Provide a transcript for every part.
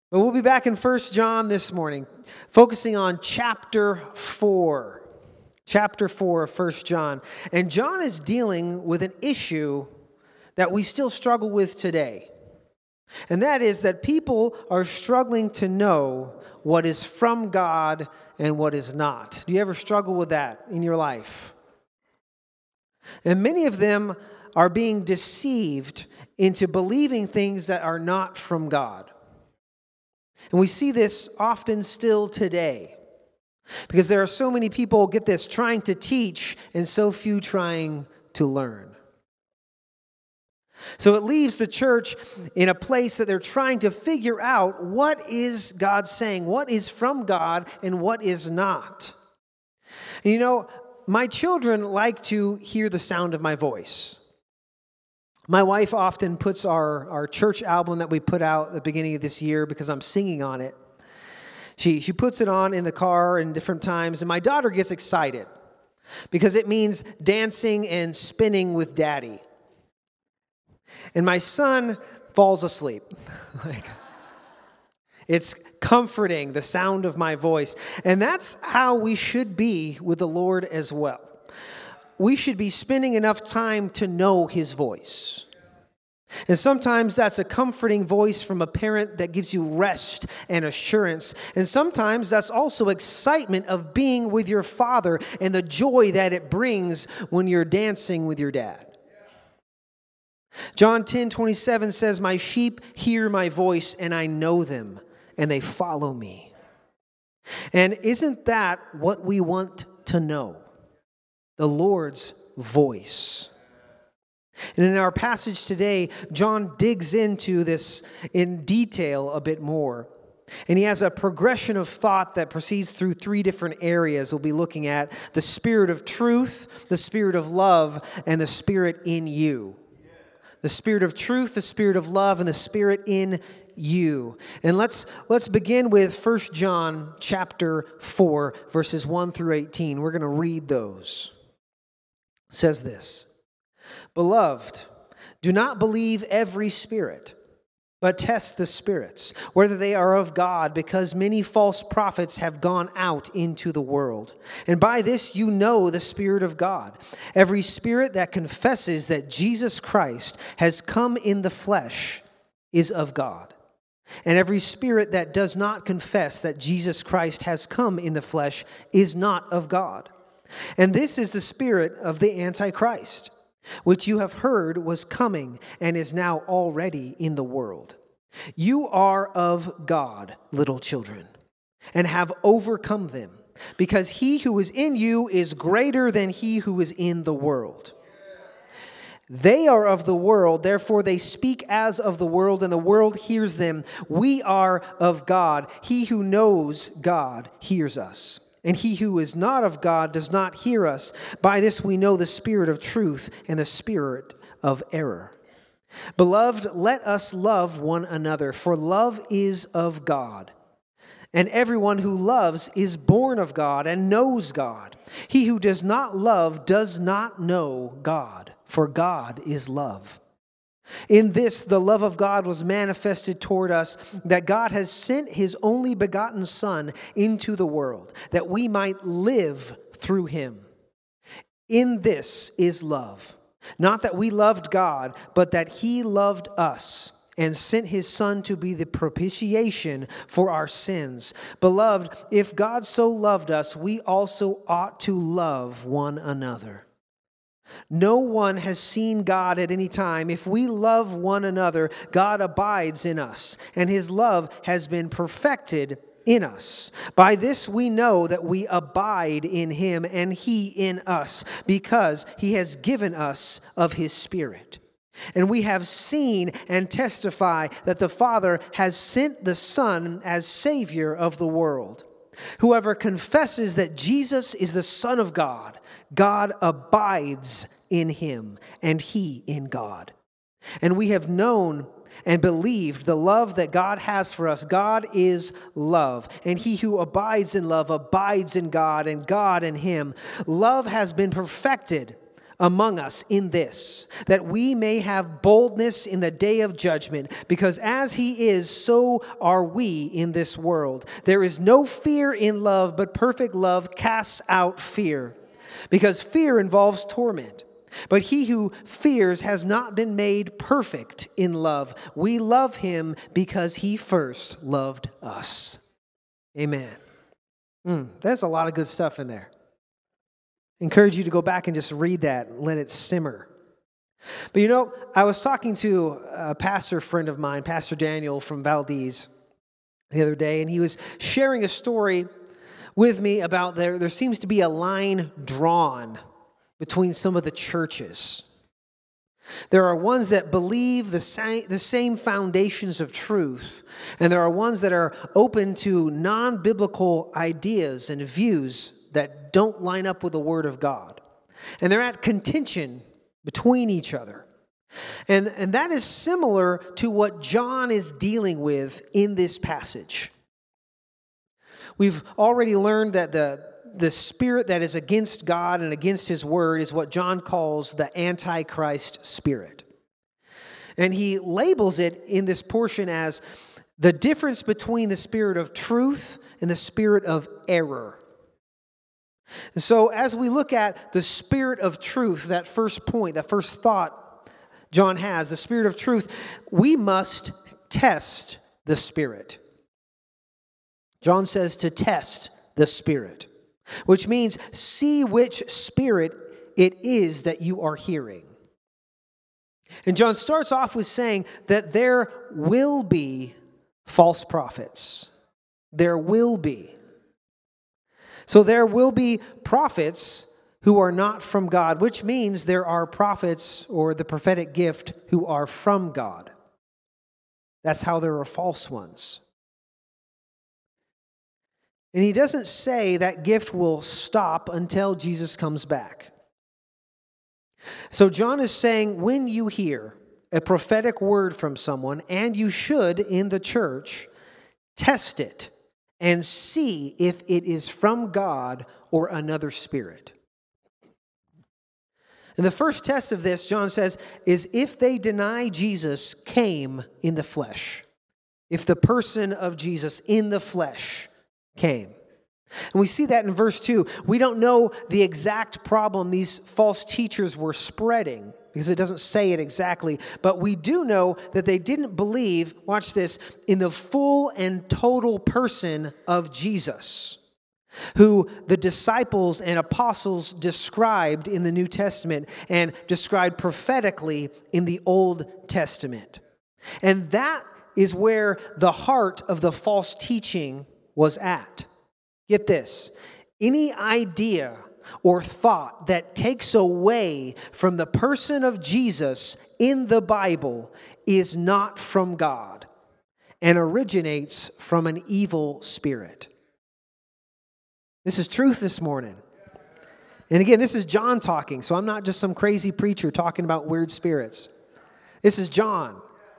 But we'll be back in 1 John this morning, focusing on chapter 4. Chapter 4 of 1 John. And John is dealing with an issue that we still struggle with today. And that is that people are struggling to know what is from God and what is not. Do you ever struggle with that in your life? And many of them are being deceived into believing things that are not from God. And we see this often still today. Because there are so many people, get this, trying to teach and so few trying to learn. So it leaves the church in a place that they're trying to figure out what is God saying, what is from God and what is not. And you know, my children like to hear the sound of my voice. My wife often puts our church album that we put out at the beginning of this year because I'm singing on it. She puts it on in the car in different times, and my daughter gets excited because it means dancing and spinning with daddy. And my son falls asleep. It's comforting, the sound of my voice. And that's how we should be with the Lord as well. We should be spending enough time to know His voice. And sometimes that's a comforting voice from a parent that gives you rest and assurance. And sometimes that's also excitement of being with your father and the joy that it brings when you're dancing with your dad. John 10:27 says, "My sheep hear my voice, and I know them, and they follow me." And isn't that what we want to know? The Lord's voice. And in our passage today, John digs into this in detail a bit more. And he has a progression of thought that proceeds through three different areas. We'll be looking at the spirit of truth, the spirit of love, and the spirit in you. The spirit of truth, the spirit of love, and the spirit in you. And let's begin with 1 John chapter 4, verses 1 through 18. We're going to read those. It says this, "Beloved, do not believe every spirit, but test the spirits, whether they are of God, because many false prophets have gone out into the world. And by this you know the Spirit of God. Every spirit that confesses that Jesus Christ has come in the flesh is of God. And every spirit that does not confess that Jesus Christ has come in the flesh is not of God. And this is the spirit of the Antichrist, which you have heard was coming and is now already in the world. You are of God, little children, and have overcome them, because he who is in you is greater than he who is in the world. They are of the world, therefore they speak as of the world, and the world hears them. We are of God. He who knows God hears us. And he who is not of God does not hear us. By this we know the spirit of truth and the spirit of error. Beloved, let us love one another, for love is of God. And everyone who loves is born of God and knows God. He who does not love does not know God, for God is love. In this, the love of God was manifested toward us, that God has sent his only begotten Son into the world, that we might live through him. In this is love, not that we loved God, but that he loved us and sent his Son to be the propitiation for our sins. Beloved, if God so loved us, we also ought to love one another. No one has seen God at any time. If we love one another, God abides in us, and his love has been perfected in us. By this we know that we abide in him and he in us, because he has given us of his Spirit. And we have seen and testify that the Father has sent the Son as Savior of the world. Whoever confesses that Jesus is the Son of God, God abides in him, and he in God. And we have known and believed the love that God has for us. God is love, and he who abides in love abides in God, and God in him. Love has been perfected among us in this, that we may have boldness in the day of judgment, because as he is, so are we in this world. There is no fear in love, but perfect love casts out fear, because fear involves torment. But he who fears has not been made perfect in love. We love him because he first loved us. Amen. There's a lot of good stuff in there. Encourage you to go back and just read that and let it simmer. But I was talking to a pastor friend of mine, Pastor Daniel from Valdez, the other day, and he was sharing a story with me about there seems to be a line drawn between some of the churches. There are ones that believe the same foundations of truth, and there are ones that are open to non-biblical ideas and views that don't line up with the Word of God. And they're at contention between each other. And that is similar to what John is dealing with in this passage. We've already learned that the spirit that is against God and against his word is what John calls the Antichrist spirit. And he labels it in this portion as the difference between the spirit of truth and the spirit of error. And so as we look at the spirit of truth, that first point, that first thought John has, the spirit of truth, we must test the spirit. John says to test the spirit, which means see which spirit it is that you are hearing. And John starts off with saying that there will be false prophets. There will be. So there will be prophets who are not from God, which means there are prophets or the prophetic gift who are from God. That's how there are false ones. And he doesn't say that gift will stop until Jesus comes back. So John is saying when you hear a prophetic word from someone, and you should in the church, test it and see if it is from God or another spirit. And the first test of this, John says, is if they deny Jesus came in the flesh. If the person of Jesus in the flesh came. And we see that in verse 2. We don't know the exact problem these false teachers were spreading because it doesn't say it exactly. But we do know that they didn't believe, watch this, in the full and total person of Jesus, who the disciples and apostles described in the New Testament and described prophetically in the Old Testament. And that is where the heart of the false teaching was at. Get this. Any idea or thought that takes away from the person of Jesus in the Bible is not from God and originates from an evil spirit. This is truth this morning. And again, this is John talking, so I'm not just some crazy preacher talking about weird spirits. This is John.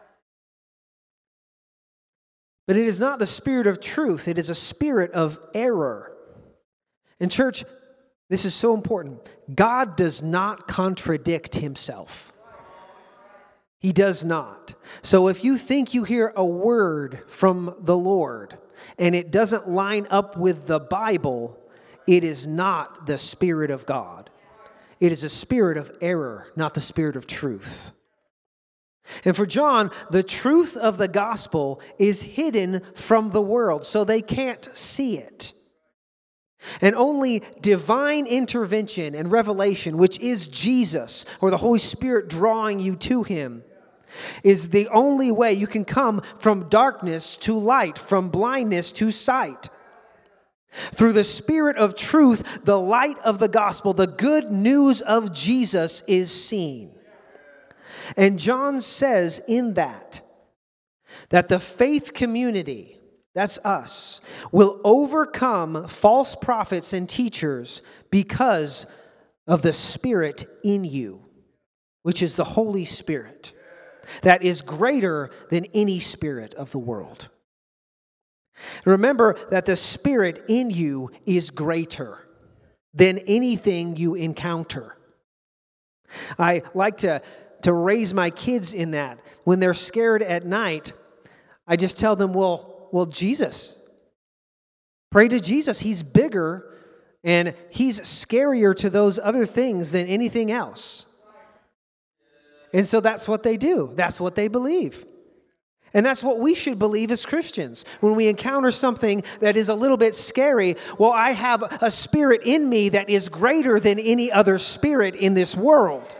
But it is not the spirit of truth. It is a spirit of error. In church, this is so important. God does not contradict himself. He does not. So if you think you hear a word from the Lord and it doesn't line up with the Bible, it is not the Spirit of God. It is a spirit of error, not the spirit of truth. And for John, the truth of the gospel is hidden from the world, so they can't see it. And only divine intervention and revelation, which is Jesus, or the Holy Spirit drawing you to him, is the only way you can come from darkness to light, from blindness to sight. Through the Spirit of truth, the light of the gospel, the good news of Jesus is seen. And John says in that the faith community, that's us, will overcome false prophets and teachers because of the Spirit in you, which is the Holy Spirit, that is greater than any spirit of the world. Remember that the Spirit in you is greater than anything you encounter. I like to raise my kids in that. When they're scared at night, I just tell them, well, Jesus. Pray to Jesus. He's bigger and he's scarier to those other things than anything else. And so that's what they do. That's what they believe. And that's what we should believe as Christians. When we encounter something that is a little bit scary, well, I have a spirit in me that is greater than any other spirit in this world.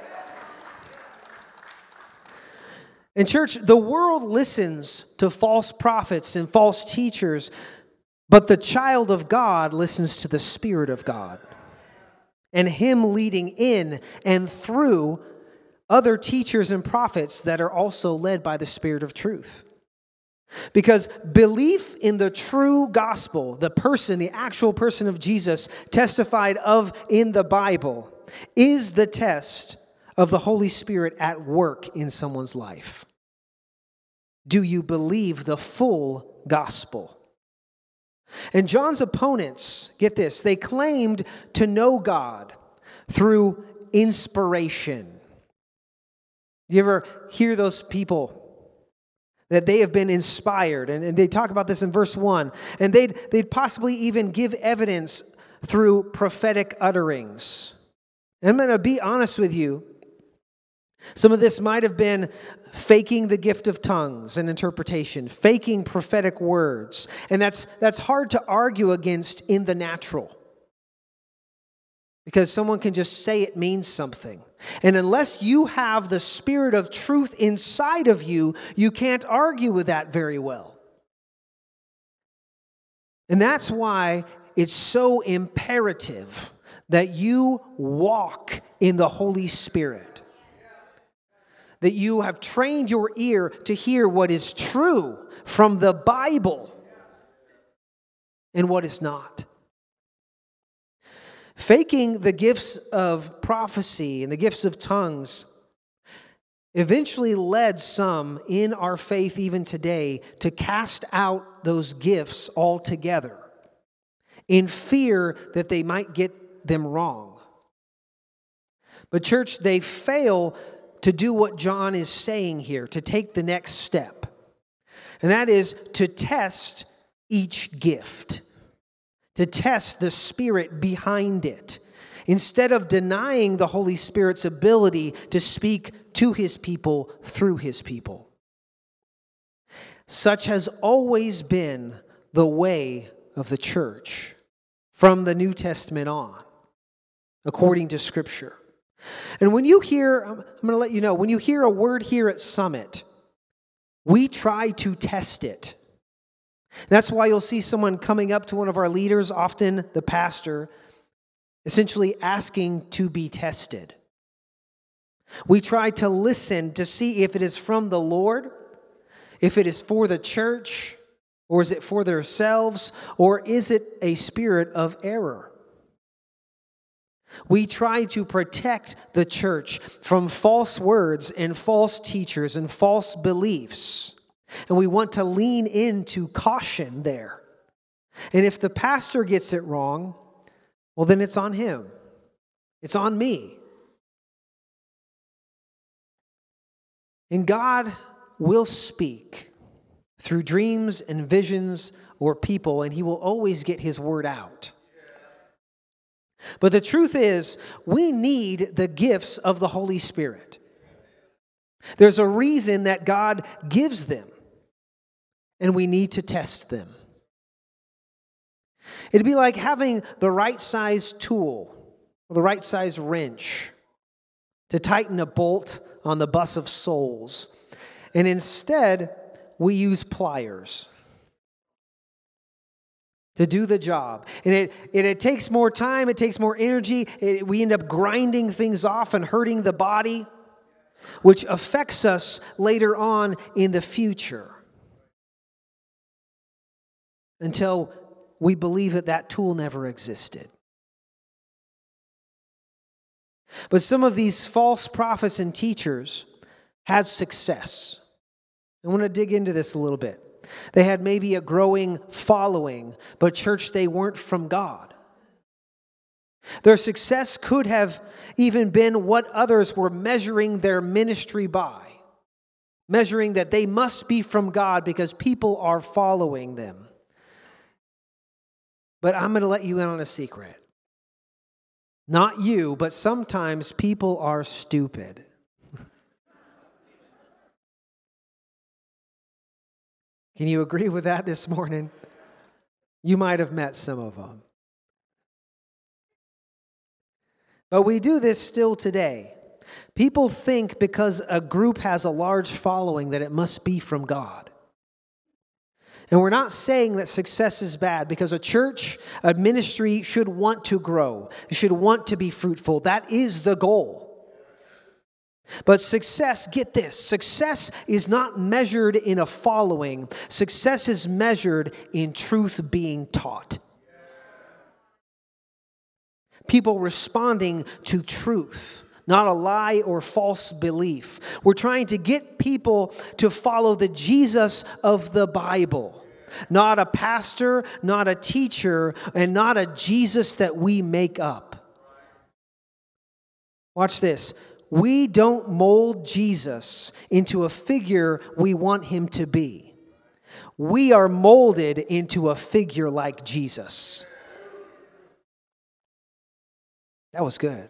And church, the world listens to false prophets and false teachers, but the child of God listens to the Spirit of God and Him leading in and through other teachers and prophets that are also led by the Spirit of truth. Because belief in the true gospel, the actual person of Jesus testified of in the Bible, is the test of the Holy Spirit at work in someone's life. Do you believe the full gospel? And John's opponents, get this, they claimed to know God through inspiration. You ever hear those people that they have been inspired? And they talk about this in verse 1. And they'd possibly even give evidence through prophetic utterings. And I'm going to be honest with you. Some of this might have been faking the gift of tongues and interpretation, faking prophetic words. And that's hard to argue against in the natural. Because someone can just say it means something. And unless you have the Spirit of truth inside of you, you can't argue with that very well. And that's why it's so imperative that you walk in the Holy Spirit. That you have trained your ear to hear what is true from the Bible and what is not. Faking the gifts of prophecy and the gifts of tongues eventually led some in our faith even today to cast out those gifts altogether in fear that they might get them wrong. But church, they fail to do what John is saying here, to take the next step. And that is to test each gift, to test the Spirit behind it, instead of denying the Holy Spirit's ability to speak to His people through His people. Such has always been the way of the church from the New Testament on, according to Scripture. And when you hear, I'm going to let you know, when you hear a word here at Summit, we try to test it. That's why you'll see someone coming up to one of our leaders, often the pastor, essentially asking to be tested. We try to listen to see if it is from the Lord, if it is for the church, or is it for themselves, or is it a spirit of error? We try to protect the church from false words and false teachers and false beliefs. And we want to lean into caution there. And if the pastor gets it wrong, well, then it's on him. It's on me. And God will speak through dreams and visions or people, and He will always get His word out. But the truth is, we need the gifts of the Holy Spirit. There's a reason that God gives them, and we need to test them. It'd be like having the right size tool, or the right size wrench, to tighten a bolt on the bus of souls. And instead, we use pliers to do the job. And it takes more time, it takes more energy. We end up grinding things off and hurting the body, which affects us later on in the future. Until we believe that tool never existed. But some of these false prophets and teachers had success. I want to dig into this a little bit. They had maybe a growing following, but church, they weren't from God. Their success could have even been what others were measuring their ministry by, measuring that they must be from God because people are following them. But I'm going to let you in on a secret. Not you, but sometimes people are stupid. Can you agree with that this morning? You might have met some of them. But we do this still today. People think because a group has a large following that it must be from God. And we're not saying that success is bad, because a church, a ministry should want to grow. It should want to be fruitful. That is the goal. But success, get this, success is not measured in a following. Success is measured in truth being taught. People responding to truth, not a lie or false belief. We're trying to get people to follow the Jesus of the Bible. Not a pastor, not a teacher, and not a Jesus that we make up. Watch this. We don't mold Jesus into a figure we want him to be. We are molded into a figure like Jesus. That was good.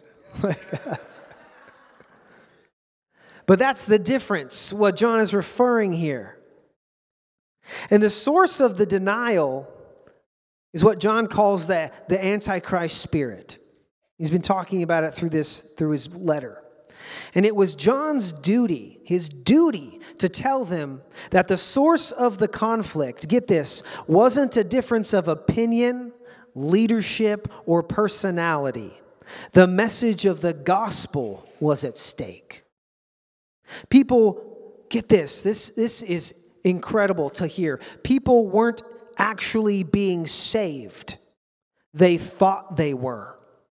But that's the difference, what John is referring here. And the source of the denial is what John calls the Antichrist spirit. He's been talking about it through his letter. And it was John's duty, his duty, to tell them that the source of the conflict, get this, wasn't a difference of opinion, leadership, or personality. The message of the gospel was at stake. People, get this is incredible to hear. People weren't actually being saved. They thought they were.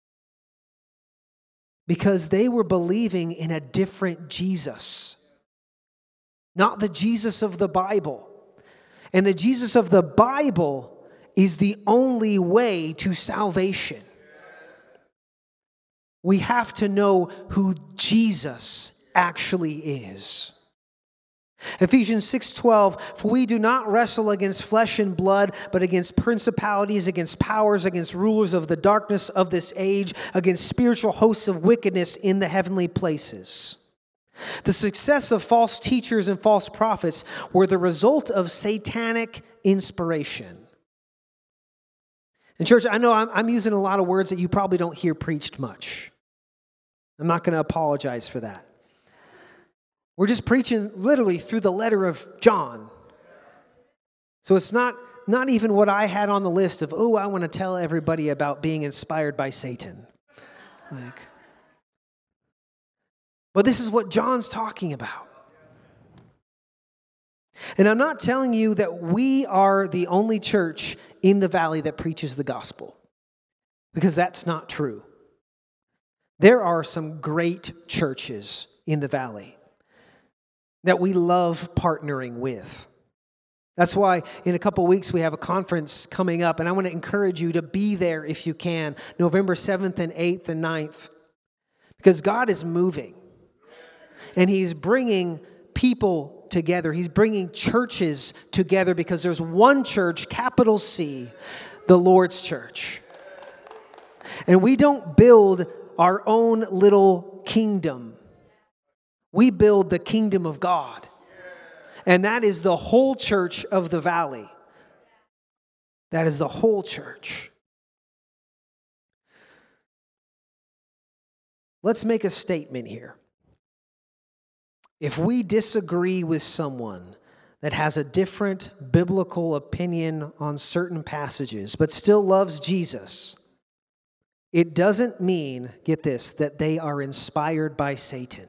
Because they were believing in a different Jesus. Not the Jesus of the Bible. And the Jesus of the Bible is the only way to salvation. We have to know who Jesus actually is. Ephesians 6:12, for we do not wrestle against flesh and blood, but against principalities, against powers, against rulers of the darkness of this age, against spiritual hosts of wickedness in the heavenly places. The success of false teachers and false prophets were the result of satanic inspiration. And church, I know I'm using a lot of words that you probably don't hear preached much. I'm not going to apologize for that. We're just preaching literally through the letter of John. So it's not even what I had on the list of, I want to tell everybody about being inspired by Satan. But this is what John's talking about. And I'm not telling you that we are the only church in the valley that preaches the gospel, because that's not true. There are some great churches in the valley that we love partnering with. That's why in a couple weeks we have a conference coming up, and I want to encourage you to be there if you can, November 7th and 8th and 9th, because God is moving, and he's bringing people together. He's bringing churches together because there's one church, capital C, the Lord's church. And we don't build our own little kingdom. We build the kingdom of God. And that is the whole church of the valley. That is the whole church. Let's make a statement here. If we disagree with someone that has a different biblical opinion on certain passages, but still loves Jesus, it doesn't mean, get this, that they are inspired by Satan.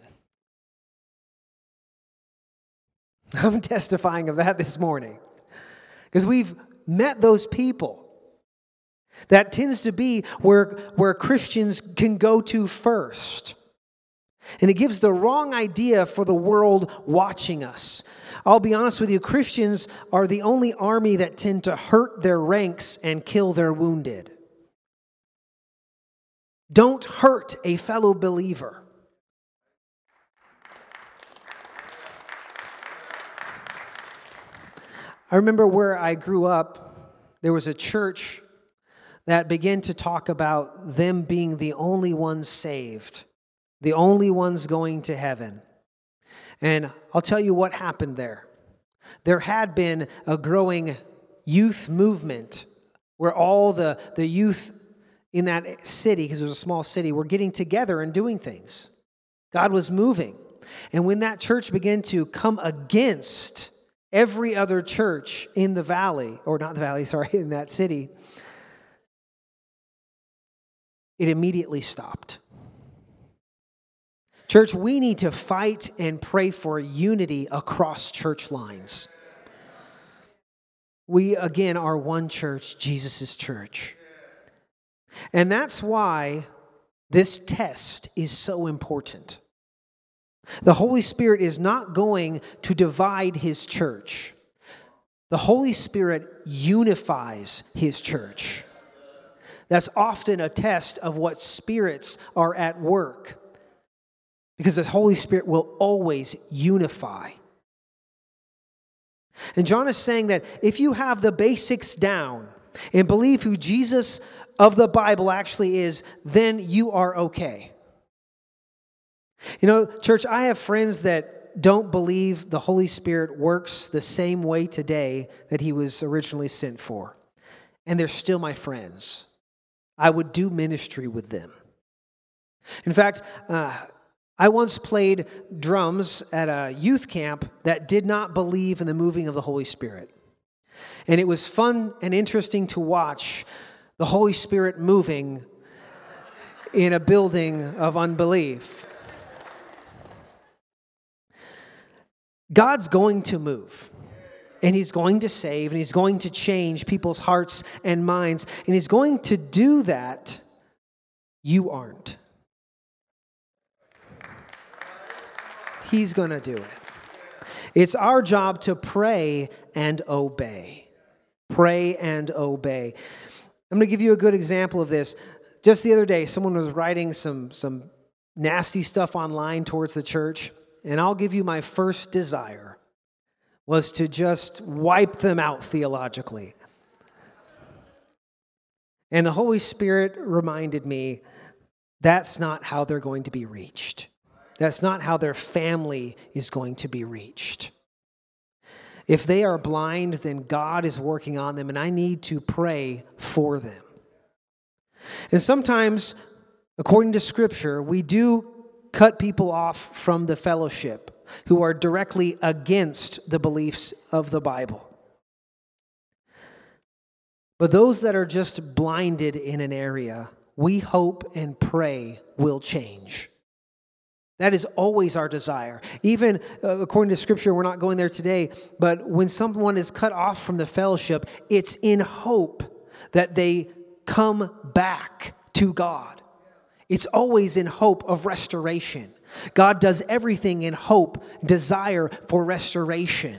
I'm testifying of that this morning. Because we've met those people. That tends to be where Christians can go to first. And it gives the wrong idea for the world watching us. I'll be honest with you, Christians are the only army that tend to hurt their ranks and kill their wounded. Don't hurt a fellow believer. I remember where I grew up, there was a church that began to talk about them being the only ones saved, the only ones going to heaven. And I'll tell you what happened there. There had been a growing youth movement where all the youth in that city, because it was a small city, were getting together and doing things. God was moving. And when that church began to come against every other church in the valley, or not the valley, sorry, in that city, it immediately stopped. Church, we need to fight and pray for unity across church lines. We, again, are one church, Jesus' church. And that's why this test is so important. The Holy Spirit is not going to divide His church. The Holy Spirit unifies His church. That's often a test of what spirits are at work, because the Holy Spirit will always unify. And John is saying that if you have the basics down and believe who Jesus of the Bible actually is, then you are okay. You know, church, I have friends that don't believe the Holy Spirit works the same way today that He was originally sent for. And they're still my friends. I would do ministry with them. In fact, I once played drums at a youth camp that did not believe in the moving of the Holy Spirit. And it was fun and interesting to watch the Holy Spirit moving in a building of unbelief. God's going to move, and He's going to save, and He's going to change people's hearts and minds, and He's going to do that. You aren't. He's going to do it. It's our job to pray and obey. Pray and obey. I'm going to give you a good example of this. Just the other day, someone was writing some nasty stuff online towards the church, and I'll give you my first desire was to just wipe them out theologically. And the Holy Spirit reminded me that's not how they're going to be reached. That's not how their family is going to be reached. If they are blind, then God is working on them, and I need to pray for them. And sometimes, according to Scripture, we do cut people off from the fellowship who are directly against the beliefs of the Bible. But those that are just blinded in an area, we hope and pray will change. That is always our desire. Even according to Scripture, we're not going there today, but when someone is cut off from the fellowship, it's in hope that they come back to God. It's always in hope of restoration. God does everything in hope, desire for restoration.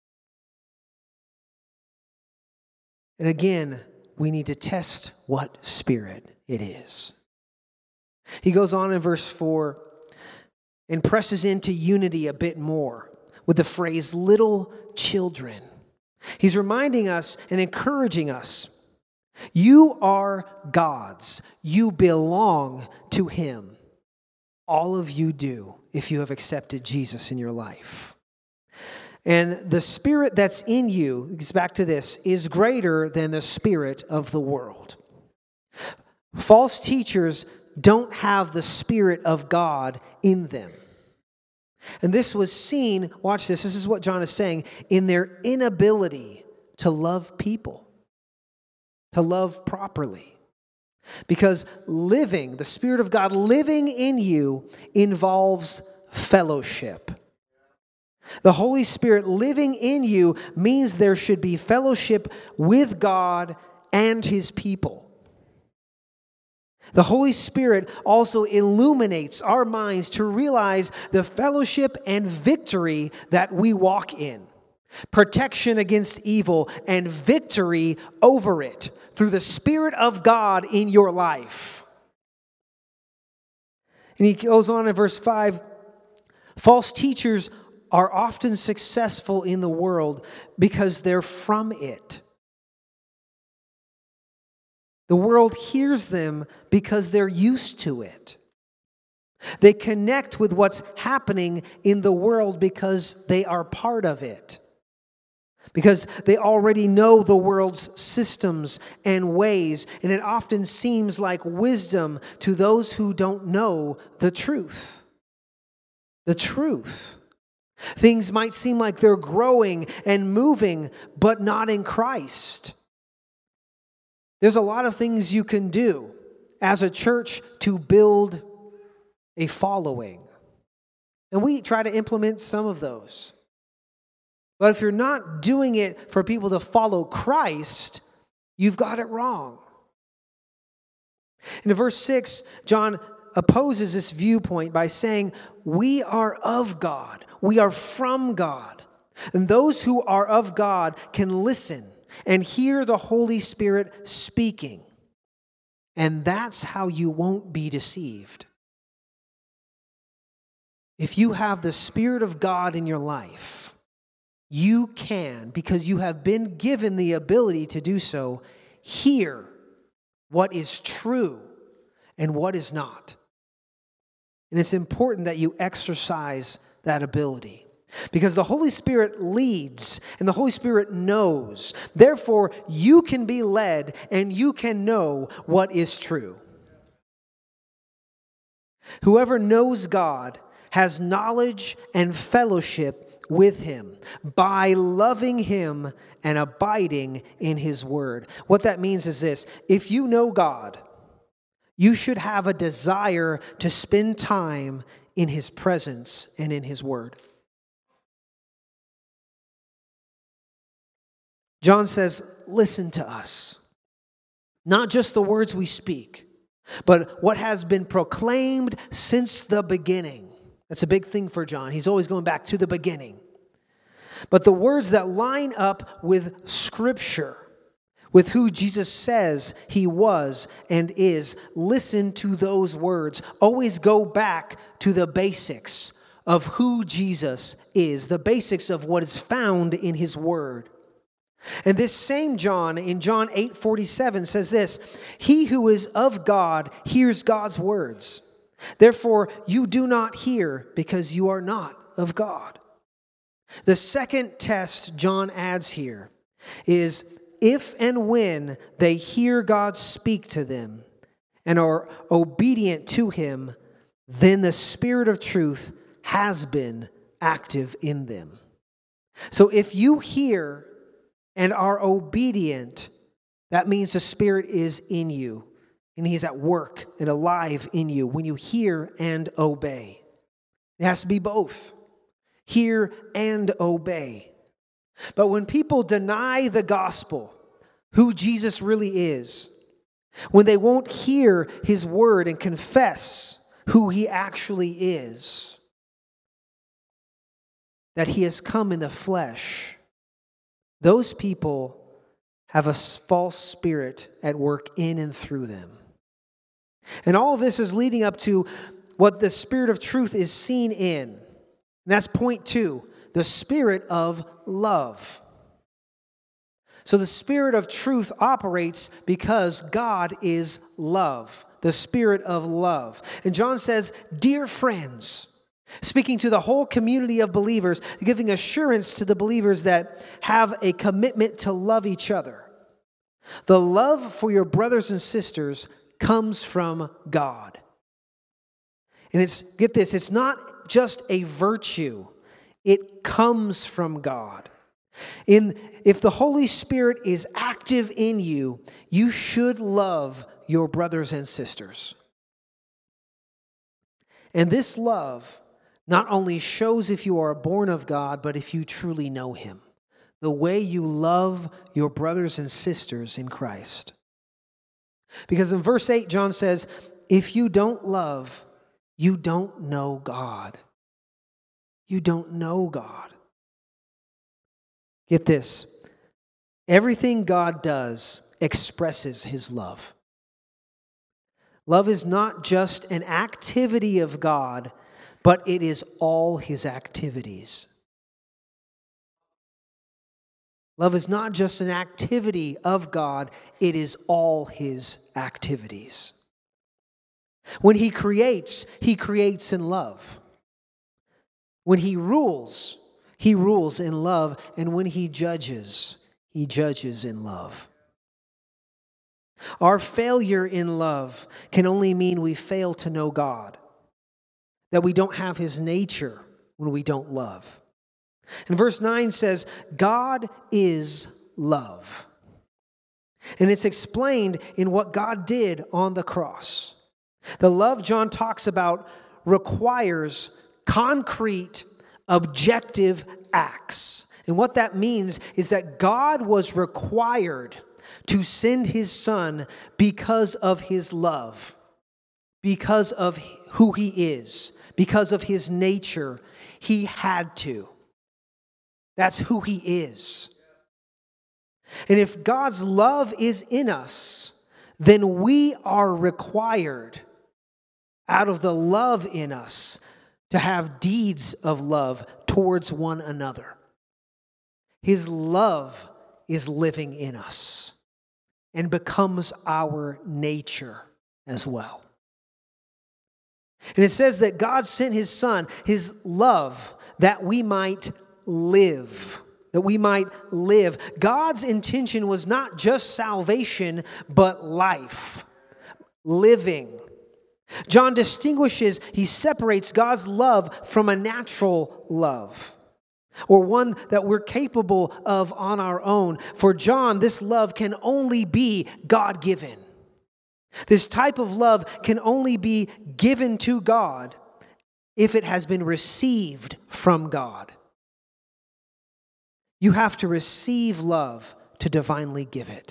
And again, we need to test what spirit it is. He goes on in verse 4 and presses into unity a bit more with the phrase, little children. He's reminding us and encouraging us, you are God's. You belong to Him. All of you do if you have accepted Jesus in your life. And the spirit that's in you, gets back to this, is greater than the spirit of the world. False teachers don't have the Spirit of God in them. And this was seen, watch this is what John is saying, in their inability to love people, to love properly. Because living, the Spirit of God living in you involves fellowship. The Holy Spirit living in you means there should be fellowship with God and His people. The Holy Spirit also illuminates our minds to realize the fellowship and victory that we walk in. Protection against evil and victory over it through the Spirit of God in your life. And he goes on in verse 5, false teachers are often successful in the world because they're from it. The world hears them because they're used to it. They connect with what's happening in the world because they are part of it. Because they already know the world's systems and ways, and it often seems like wisdom to those who don't know the truth. The truth. Things might seem like they're growing and moving, but not in Christ. There's a lot of things you can do as a church to build a following. And we try to implement some of those. But if you're not doing it for people to follow Christ, you've got it wrong. In verse 6, John opposes this viewpoint by saying, we are of God. We are from God. And those who are of God can listen and hear the Holy Spirit speaking. And that's how you won't be deceived. If you have the Spirit of God in your life, you can, because you have been given the ability to do so, hear what is true and what is not. And it's important that you exercise that ability. Because the Holy Spirit leads and the Holy Spirit knows. Therefore, you can be led and you can know what is true. Whoever knows God has knowledge and fellowship with Him by loving Him and abiding in His Word. What that means is this: if you know God, you should have a desire to spend time in His presence and in His Word. John says, listen to us. Not just the words we speak, but what has been proclaimed since the beginning. That's a big thing for John. He's always going back to the beginning. But the words that line up with Scripture, with who Jesus says He was and is, listen to those words. Always go back to the basics of who Jesus is, the basics of what is found in His Word. And this same John, in John 8:47, says this: he who is of God hears God's words. Therefore, you do not hear because you are not of God. The second test John adds here is if and when they hear God speak to them and are obedient to Him, then the Spirit of truth has been active in them. So if you hear and are obedient, that means the Spirit is in you. And He's at work and alive in you when you hear and obey. It has to be both. Hear and obey. But when people deny the gospel, who Jesus really is, when they won't hear His word and confess who He actually is, that He has come in the flesh, those people have a false spirit at work in and through them. And all of this is leading up to what the Spirit of truth is seen in. And that's point 2, the Spirit of love. So the Spirit of truth operates because God is love, the Spirit of love. And John says, dear friends, speaking to the whole community of believers, giving assurance to the believers that have a commitment to love each other. The love for your brothers and sisters comes from God. And get this, it's not just a virtue. It comes from God. If the Holy Spirit is active in you, you should love your brothers and sisters. And this love not only shows if you are born of God, but if you truly know Him. The way you love your brothers and sisters in Christ. Because in verse 8, John says, if you don't love, you don't know God. You don't know God. Get this. Everything God does expresses His love. Love is not just an activity of God, but it is all his activities. Love is not just an activity of God, it is all his activities. When he creates in love. When he rules in love. And when he judges in love. Our failure in love can only mean we fail to know God. That we don't have his nature when we don't love. And verse 9 says, God is love. And it's explained in what God did on the cross. The love John talks about requires concrete, objective acts. And what that means is that God was required to send his Son because of his love, because of who he is, because of his nature. He had to. That's who he is. And if God's love is in us, then we are required, out of the love in us, to have deeds of love towards one another. His love is living in us and becomes our nature as well. And it says that God sent his Son, his love, that we might live. That we might live. God's intention was not just salvation, but life. Living. John distinguishes, he separates God's love from a natural love, or one that we're capable of on our own. For John, this love can only be God-given. This type of love can only be given to God if it has been received from God. You have to receive love to divinely give it.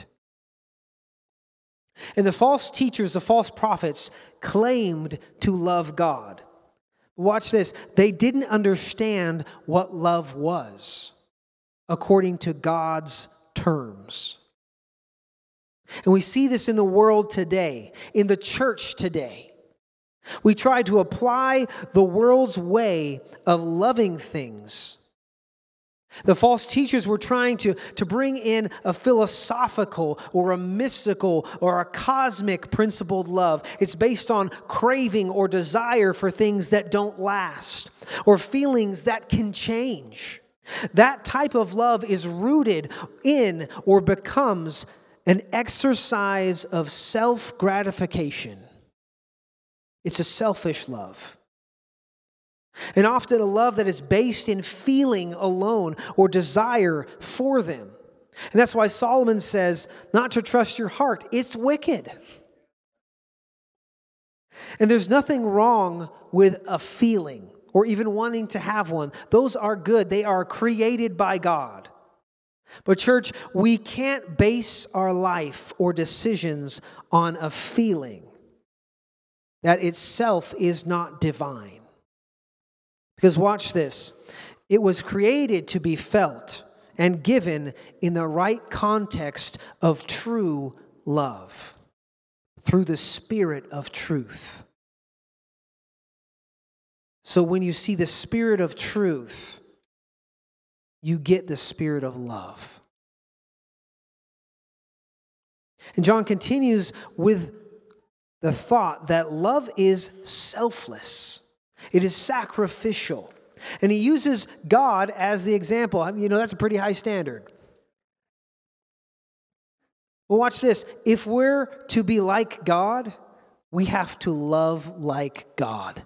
And the false teachers, the false prophets, claimed to love God. Watch this. They didn't understand what love was according to God's terms. And we see this in the world today, in the church today. We try to apply the world's way of loving things. The false teachers were trying to bring in a philosophical or a mystical or a cosmic principled love. It's based on craving or desire for things that don't last or feelings that can change. That type of love is rooted in or becomes an exercise of self-gratification. It's a selfish love. And often a love that is based in feeling alone or desire for them. And that's why Solomon says not to trust your heart. It's wicked. And there's nothing wrong with a feeling or even wanting to have one. Those are good. They are created by God. But church, we can't base our life or decisions on a feeling that itself is not divine. Because watch this, it was created to be felt and given in the right context of true love, through the Spirit of truth. So when you see the Spirit of truth, you get the Spirit of love. And John continues with the thought that love is selfless. It is sacrificial. And he uses God as the example. That's a pretty high standard. Well, watch this. If we're to be like God, we have to love like God.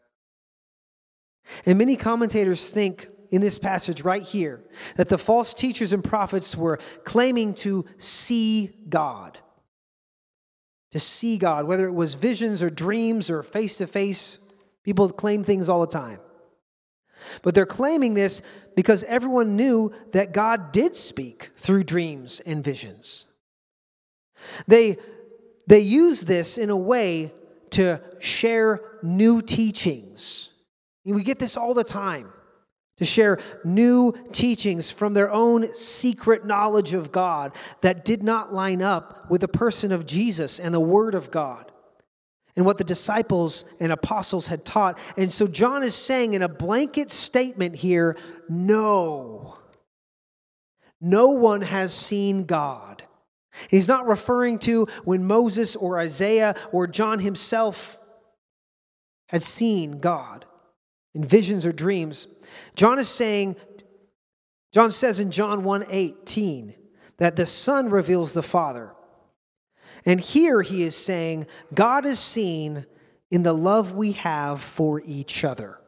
And many commentators think in this passage right here that the false teachers and prophets were claiming to see God. To see God, whether it was visions or dreams or face-to-face. People claim things all the time. But they're claiming this because everyone knew that God did speak through dreams and visions. They use this in a way to share new teachings. And we get this all the time. To share new teachings from their own secret knowledge of God that did not line up with the person of Jesus and the Word of God. and what the disciples and apostles had taught. And so John is saying in a blanket statement here, no one has seen God. He's not referring to when Moses or Isaiah or John himself had seen God in visions or dreams. John says in John 1:18 that the Son reveals the Father. And here he is saying God is seen in the love we have for each other.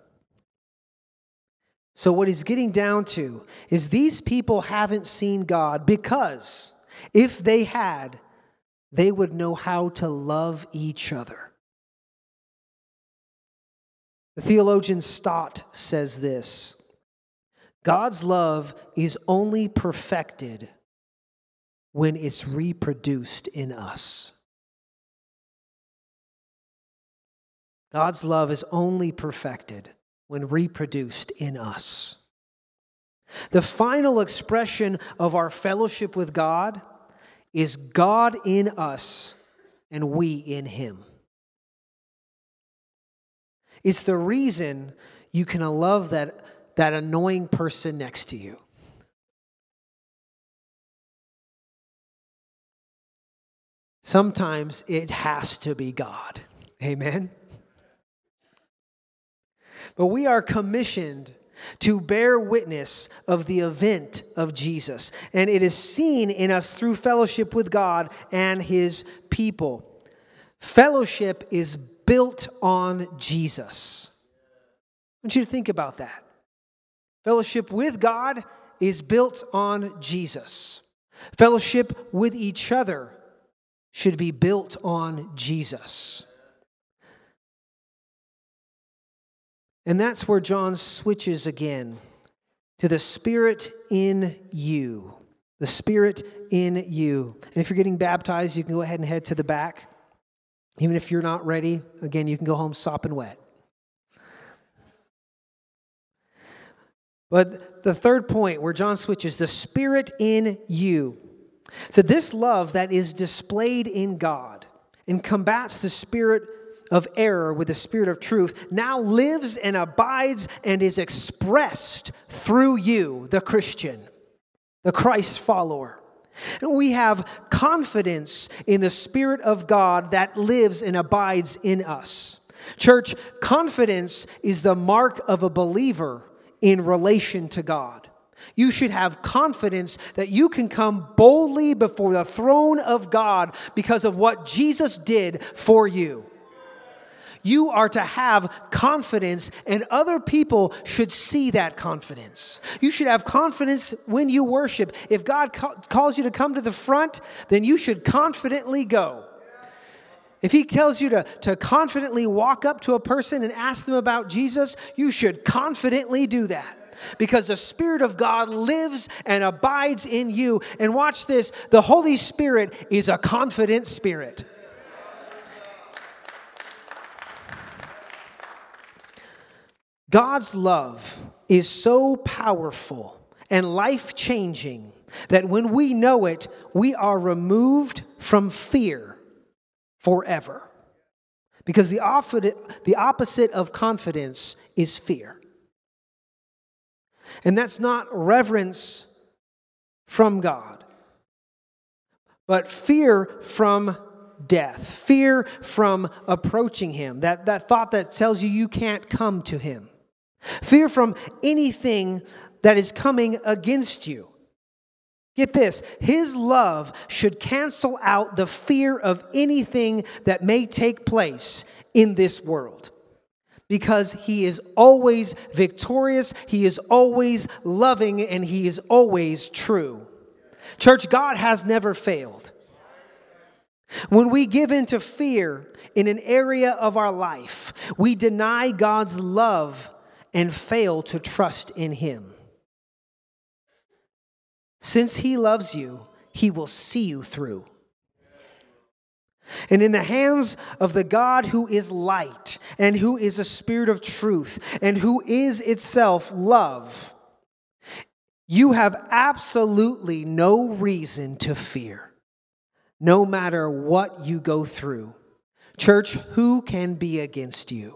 So what he's getting down to is these people haven't seen God because if they had, they would know how to love each other. The theologian Stott says this: God's love is only perfected when it's reproduced in us. God's love is only perfected when reproduced in us. The final expression of our fellowship with God is God in us and we in Him. It's the reason you can love that annoying person next to you. Sometimes it has to be God. Amen? But we are commissioned to bear witness of the event of Jesus. And it is seen in us through fellowship with God and His people. Fellowship is built on Jesus. I want you to think about that. Fellowship with God is built on Jesus. Fellowship with each other should be built on Jesus. And that's where John switches again to the Spirit in you. The Spirit in you. And if you're getting baptized, you can go ahead and head to the back. Even if you're not ready, again, you can go home sopping wet. But the third point where John switches, the Spirit in you. So this love that is displayed in God and combats the spirit of error with the spirit of truth now lives and abides and is expressed through you, the Christian, the Christ follower. And we have confidence in the Spirit of God that lives and abides in us. Church, confidence is the mark of a believer in relation to God. You should have confidence that you can come boldly before the throne of God because of what Jesus did for you. You are to have confidence, and other people should see that confidence. You should have confidence when you worship. If God calls you to come to the front, then you should confidently go. If He tells you to confidently walk up to a person and ask them about Jesus, you should confidently do that. Because the Spirit of God lives and abides in you. And watch this, the Holy Spirit is a confident spirit. God's love is so powerful and life-changing that when we know it, we are removed from fear forever. Because the opposite of confidence is fear. And that's not reverence from God, but fear from death, fear from approaching Him, that thought that tells you can't come to Him. Fear from anything that is coming against you. Get this, His love should cancel out the fear of anything that may take place in this world. Because He is always victorious, He is always loving, and He is always true. Church, God has never failed. When we give in to fear in an area of our life, we deny God's love and fail to trust in Him. Since He loves you, He will see you through. And in the hands of the God who is light and who is a spirit of truth and who is itself love, you have absolutely no reason to fear, no matter what you go through. Church, who can be against you?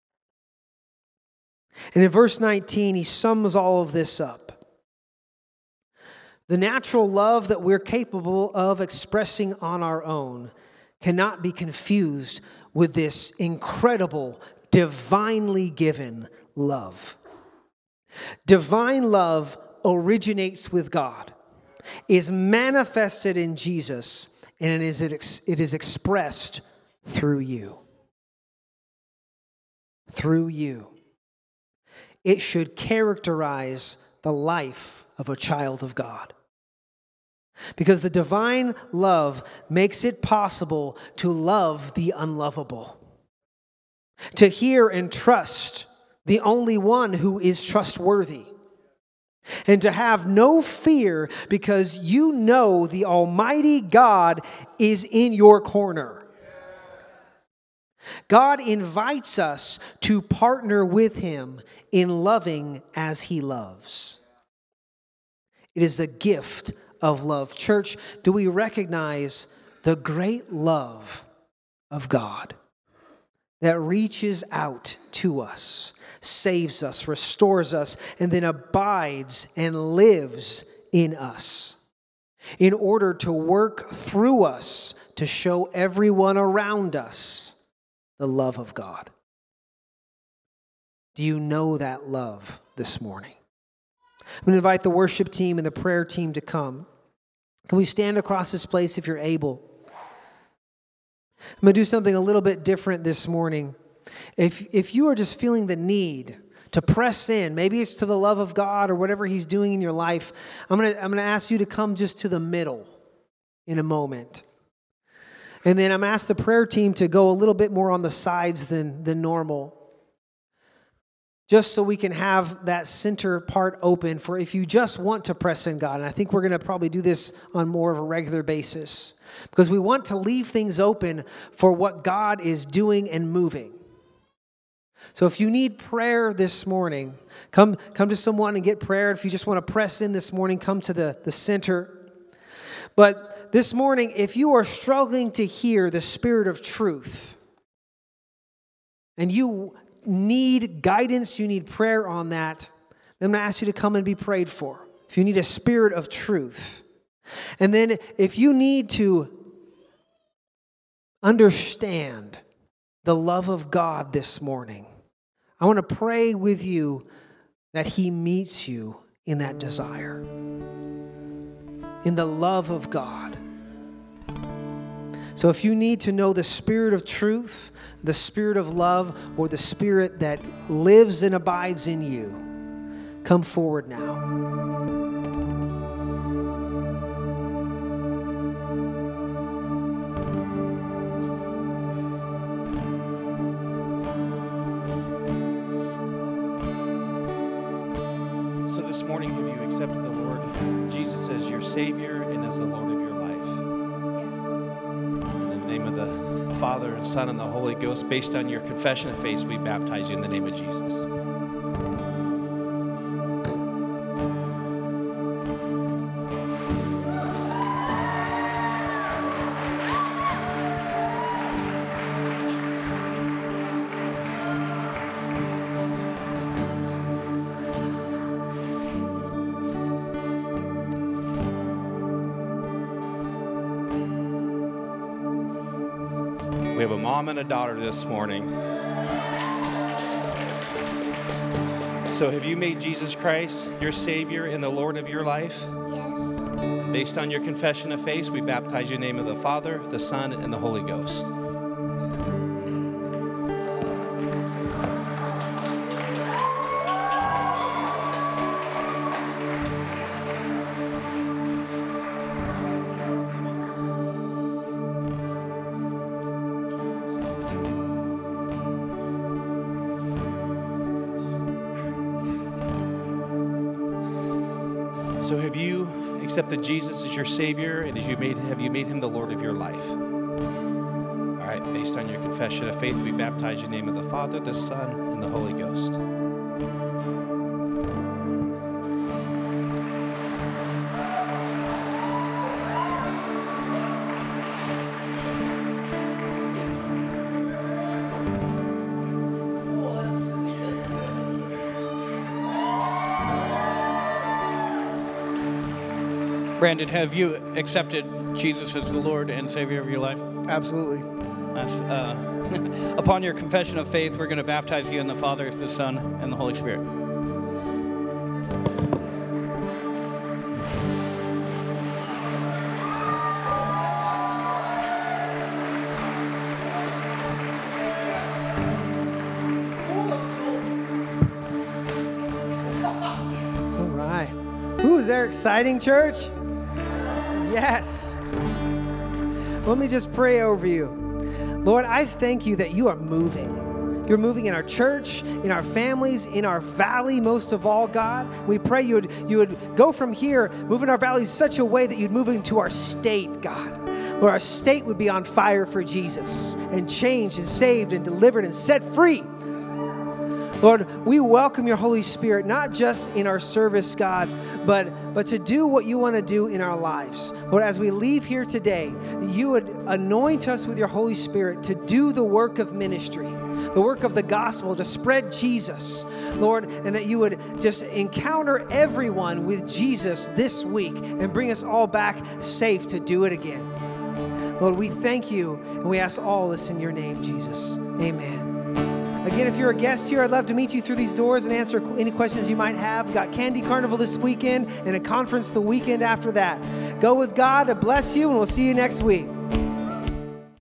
And in verse 19, he sums all of this up. The natural love that we're capable of expressing on our own cannot be confused with this incredible, divinely given love. Divine love originates with God, is manifested in Jesus, and it is expressed through you. Through you. It should characterize the life of a child of God. Because the divine love makes it possible to love the unlovable. To hear and trust the only one who is trustworthy. And to have no fear because you know the Almighty God is in your corner. God invites us to partner with Him in loving as He loves. It is the gift of love. Church, do we recognize the great love of God that reaches out to us, saves us, restores us, and then abides and lives in us in order to work through us to show everyone around us the love of God? Do you know that love this morning? I'm going to invite the worship team and the prayer team to come. Can we stand across this place if you're able? I'm going to do something a little bit different this morning. If you are just feeling the need to press in, maybe it's to the love of God or whatever He's doing in your life, I'm going to ask you to come just to the middle in a moment. And then I'm going to ask the prayer team to go a little bit more on the sides than normal. Just so we can have that center part open for if you just want to press in God. And I think we're going to probably do this on more of a regular basis. Because we want to leave things open for what God is doing and moving. So if you need prayer this morning, come to someone and get prayer. If you just want to press in this morning, come to the center. But this morning, if you are struggling to hear the Spirit of truth, and you need guidance, you need prayer on that, then I'm going to ask you to come and be prayed for. If you need a spirit of truth. And then if you need to understand the love of God this morning, I want to pray with you that He meets you in that desire. In the love of God. So if you need to know the Spirit of truth, the Spirit of love, or the Spirit that lives and abides in you, come forward now. So this morning, have you accepted the Lord Jesus as your Savior and as the Lord of your life? In the name of the Father and Son and the Holy Ghost, based on your confession of faith, we baptize you in the name of Jesus. We have a mom and a daughter this morning. So have you made Jesus Christ your Savior and the Lord of your life? Yes. Based on your confession of faith, we baptize you in the name of the Father, the Son, and the Holy Ghost. So have you accepted Jesus as your Savior, and have you made Him the Lord of your life? All right, based on your confession of faith, we baptize you in the name of the Father, the Son, and the Holy Ghost. Brandon, have you accepted Jesus as the Lord and Savior of your life? Absolutely. That's, upon your confession of faith, we're going to baptize you in the Father, the Son, and the Holy Spirit. All right. Ooh, is that exciting, church? Yes. Let me just pray over you. Lord, I thank you that you are moving. You're moving in our church, in our families, in our valley, most of all, God. We pray you would go from here, move in our valley in such a way that you'd move into our state, God. Lord, our state would be on fire for Jesus and changed and saved and delivered and set free. Lord, we welcome your Holy Spirit, not just in our service, God, but to do what you want to do in our lives. Lord, as we leave here today, you would anoint us with your Holy Spirit to do the work of ministry, the work of the gospel, to spread Jesus, Lord, and that you would just encounter everyone with Jesus this week and bring us all back safe to do it again. Lord, we thank you, and we ask all this in your name, Jesus. Amen. Again, if you're a guest here, I'd love to meet you through these doors and answer any questions you might have. We've got Candy Carnival this weekend and a conference the weekend after that. Go with God, bless you, and we'll see you next week.